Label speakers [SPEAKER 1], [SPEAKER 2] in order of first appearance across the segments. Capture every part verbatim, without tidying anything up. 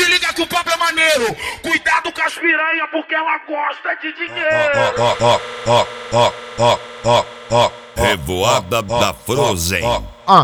[SPEAKER 1] liga que o papo é maneiro. Cuidado com as piranha porque ela gosta de dinheiro.
[SPEAKER 2] Ó, ó, ó, ó, ó, ó, ó. Revoada da Frozen.
[SPEAKER 3] Ah.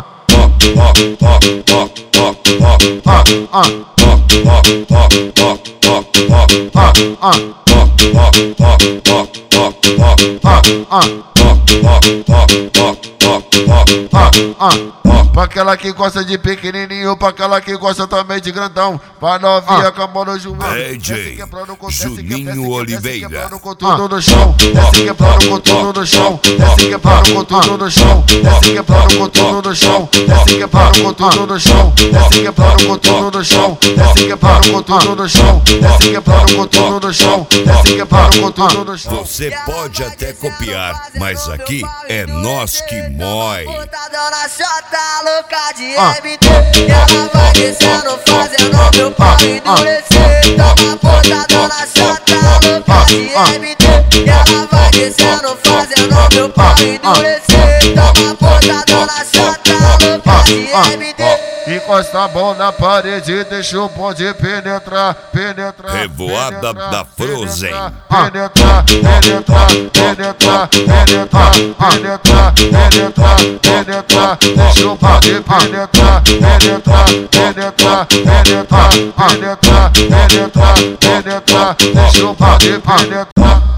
[SPEAKER 3] Pra aquela que gosta de pequenininho, pra aquela que gosta também de grandão, pra novinha com a mão no joelho.
[SPEAKER 2] D J Juninho Oliveira.
[SPEAKER 3] Desce com tudo no chão, desce quebrando com tudo no chão, desce quebrando com tudo no chão, desce quebrando com tudo no chão, desce quebrando com tudo no chão, desce quebrando com tudo no chão, desce quebrando com tudo no chão, desce quebrando com tudo no chão, desce quebrando com tudo no chão.
[SPEAKER 2] Você pode até copiar, mas aqui é nós que mói.
[SPEAKER 4] Dona Xota, louca de M D, ela vai descendo, fazendo meu pau endurecer. Toma puta, Dona Xota, louca de M D, ela vai descendo, fazendo meu pau endurecer. Toma puta, Dona Xota, louca de M D.
[SPEAKER 3] Encosta a mão na parede, deixa o bonde penetrar, penetrar.
[SPEAKER 2] Revoada da Frozen.
[SPEAKER 3] Penetrar, penetrar, penetrar, penetrar, penetrar, penetrar, penetrar, deixa o bonde penetrar, penetrar, penetrar, penetrar, penetrar, penetrar, penetrar, deixa o bonde penetrar.